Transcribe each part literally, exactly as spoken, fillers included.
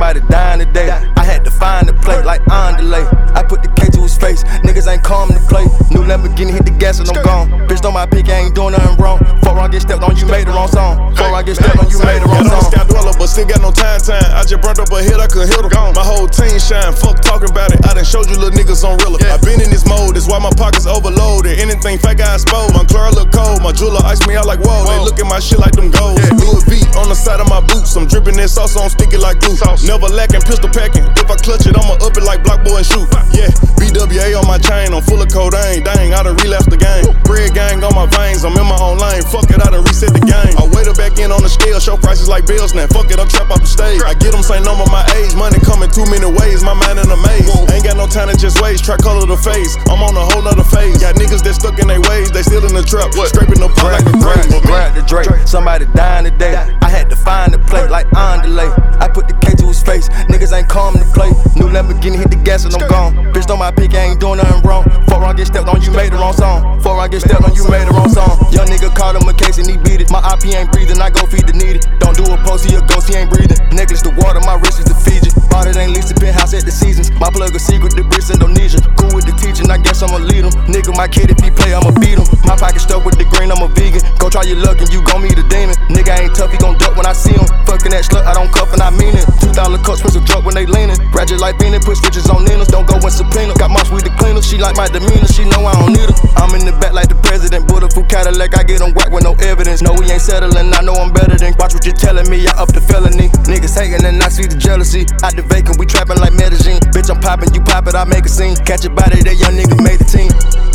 somebody dying today. I had to find the plate like Andale. I put the K to his face, niggas ain't coming to play. New Lamborghini hit the gas and I'm gone. Bitch, on my pick, I ain't doing nothing wrong. Before I get stepped on, you made the wrong song. Before I get stepped on, you made the wrong song. Sky dweller, but still got no time time. I just burnt up a hit, I could hit her. My whole team shine, fuck talking about it. I done showed you little niggas on Rilla. I been in this mode, that's why my pockets overloaded. Anything fake, I exposed. My Clara look cold, my jeweler ice me out like whoa. They look at my shit like them goals. Louis V on the side of my boots. I'm dripping that sauce on sticky like glue. Never lacking, pistol packing. If I clutch it, I'ma up it like Block Boy and shoot. Yeah, B W A on my chain, I'm full of codeine. Dang, I done relapsed the game. Bread gang on my veins, I'm in my own lane. Fuck it, I done reset the game. I wait her back in on the scale, show prices like bills now. Fuck it, I'm trapped off the stage. I get them same number, my age. Money coming too many ways, my mind in a maze. Ain't got no time to just waste, try color the face. I'm on a whole nother phase. Got niggas that stuck in their ways, they still in the trap. Scraping the pot like a grave. Grab the Drake, somebody dying today. I had to find the plate like Andale. I put the K to his face, niggas ain't coming to play. New Lamborghini hit the gas and I'm gone. Bitch, on my pick, I ain't doing nothing wrong. Before I get stepped on, you made the wrong song. Before I get stepped on, you made the wrong song. Young nigga caught him a case and he beat it. My I P ain't breathing, I go feed the needy. Don't do a post, he a ghost, he ain't breathing. Necklace the water, my wrist is the Fiji. Bought it ain't least a penthouse at the seasons. My plug a secret, the bricks Indonesia. Cool with the teaching, I guess I'ma lead him. Nigga, my kid, if he play, I'ma beat him. My pocket stuck with the green, I'm a vegan. Go try your luck and you gon' meet a demon. Nigga ain't tough, he gon' duck when I see him. Fucking that slut, I don't cuff and I mean it. Two dollar cups, press a truck when they leanin'. Ratchet like Beanin', put switches on Ninas. Don't go in subpoena. Got my sweet the cleaner, she like my demeanor. She know I don't need her. I'm in the back like the president. Bulletproof Cadillac, I get on whack with no evidence. No, we ain't settling, I know I'm better than. Watch what you're telling me, I up the felony. Niggas hating and I see the jealousy. Out the vacant, we trapping like Medellin. Bitch, I'm popping, you pop it, I make a scene. Catch a body, that young nigga made the team.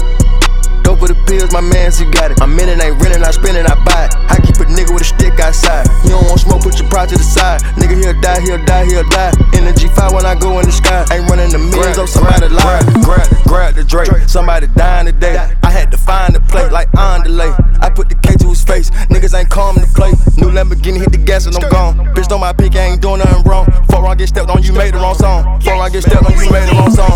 Dope for the pills, my man, she got it. I'm in it, ain't renting, I spend it, I buy it. I keep a nigga with a stick outside. You don't want smoke, put your pride to the side. Nigga, he'll die, he'll die, he'll die. In the G five when I go in the sky. Ain't running the millions, oh, somebody lie. Grab, grab the Drake, somebody dying today. I had to find the plate like Andale. I put the K to his face, niggas ain't coming to play. New Lamborghini hit the gas and I'm gone. Bitch, on my pick, I ain't doing nothing wrong. Before I get stepped on, you made the wrong song. Before I get stepped on, you made the wrong song.